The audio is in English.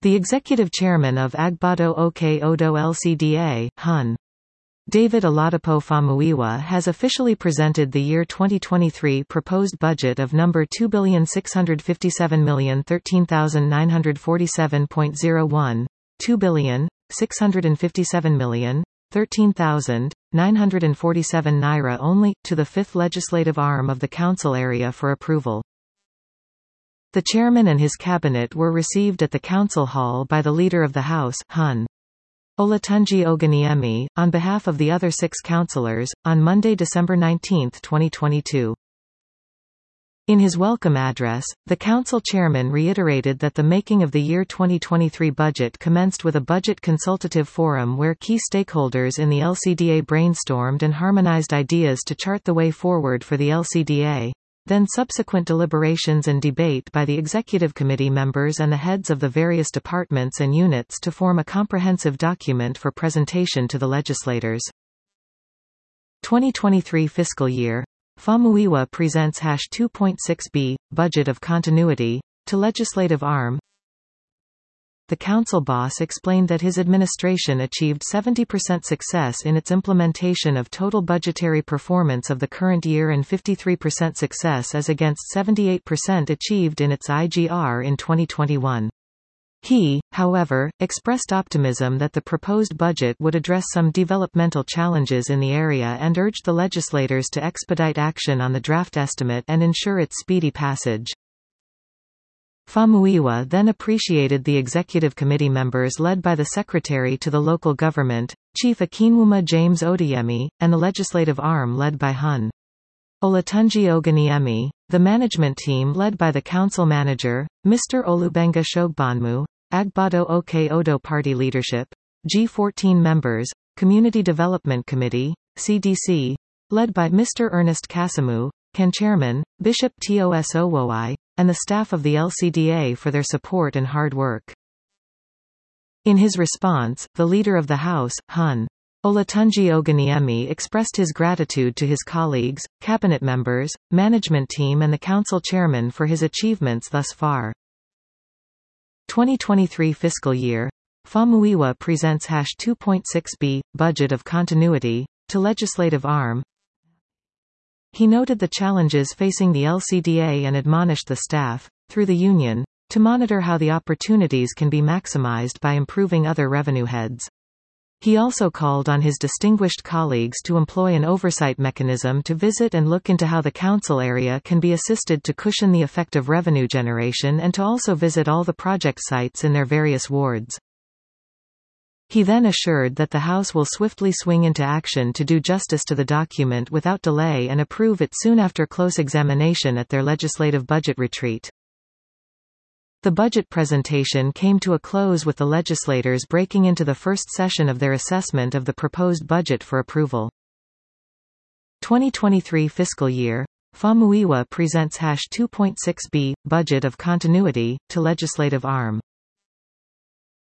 The executive chairman of Agbado Oke Odo Lcda, Hun. David Oladipo Famuyiwa has officially presented the year 2023 proposed budget of number 2,657,013,947.01, 2,657,013,947 naira only, to the fifth legislative arm of the council area for approval. The chairman and his cabinet were received at the council hall by the Leader of the House, Hun. Olatunji Oganiemi, on behalf of the other 6 councillors, on Monday, December 19, 2022. In his welcome address, the council chairman reiterated that the making of the year 2023 budget commenced with a budget consultative forum where key stakeholders in the LCDA brainstormed and harmonized ideas to chart the way forward for the LCDA. Then subsequent deliberations and debate by the executive committee members and the heads of the various departments and units to form a comprehensive document for presentation to the legislators. 2023 fiscal year. Famuyiwa presents #2.6b, Budget of Continuity, to Legislative Arm. The council boss explained that his administration achieved 70% success in its implementation of total budgetary performance of the current year and 53% success as against 78% achieved in its IGR in 2021. He, however, expressed optimism that the proposed budget would address some developmental challenges in the area and urged the legislators to expedite action on the draft estimate and ensure its speedy passage. Famuyiwa then appreciated the executive committee members led by the secretary to the local government, Chief Akinwuma James Odeyemi, and the legislative arm led by Hun. Olatunji Oganiemi, the management team led by the council manager, Mr. Olubenga Shogbonmu, Agbado Oke Odo party leadership, G14 members, Community Development Committee, CDC, led by Mr. Ernest Kasamu, Chairman, Bishop Tos Owoi, and the staff of the LCDA for their support and hard work. In his response, the Leader of the House, Hun. Olatunji Oganiemi expressed his gratitude to his colleagues, cabinet members, management team and the council chairman for his achievements thus far. 2023 fiscal year. Famuyiwa presents #2.6b, Budget of Continuity, to Legislative Arm. He noted the challenges facing the LCDA and admonished the staff, through the union, to monitor how the opportunities can be maximized by improving other revenue heads. He also called on his distinguished colleagues to employ an oversight mechanism to visit and look into how the council area can be assisted to cushion the effect of revenue generation and to also visit all the project sites in their various wards. He then assured that the House will swiftly swing into action to do justice to the document without delay and approve it soon after close examination at their legislative budget retreat. The budget presentation came to a close with the legislators breaking into the first session of their assessment of the proposed budget for approval. 2023 fiscal year. Famuyiwa presents #2.6b, Budget of Continuity, to Legislative Arm.